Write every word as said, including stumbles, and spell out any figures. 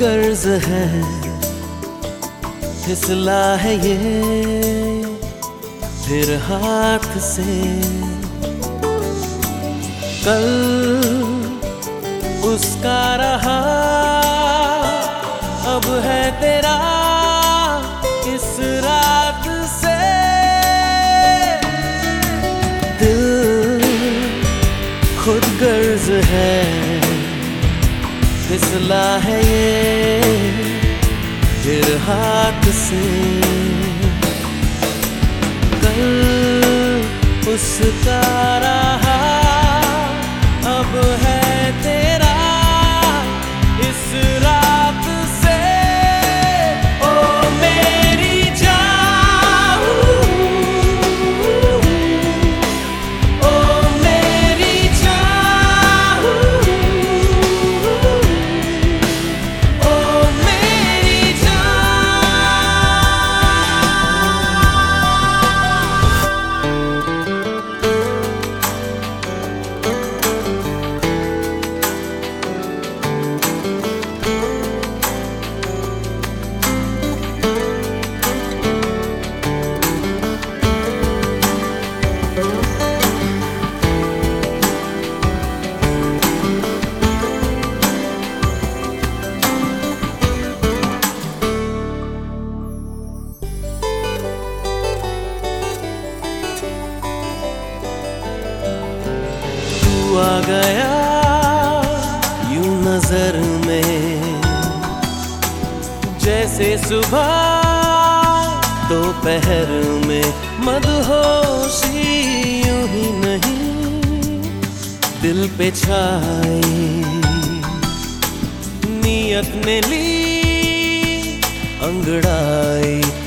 कर्ज है, फिसला है ये फिर हाथ से। कल उसका रहा, अब है तेरा इस रात से। दिल खुद गर्ज है, फिसला है ये फिर हाथ से। कल उसका रहा, अब है तेरा इस रात से। ओ मेरी जान, ओ मेरी जान, ओ मेरी जान। आ गया यूं नजर में, जैसे सुबह दोपहर में। मदहोशी यूं ही नहीं दिल पे छाई, नियत ने ली अंगड़ाई।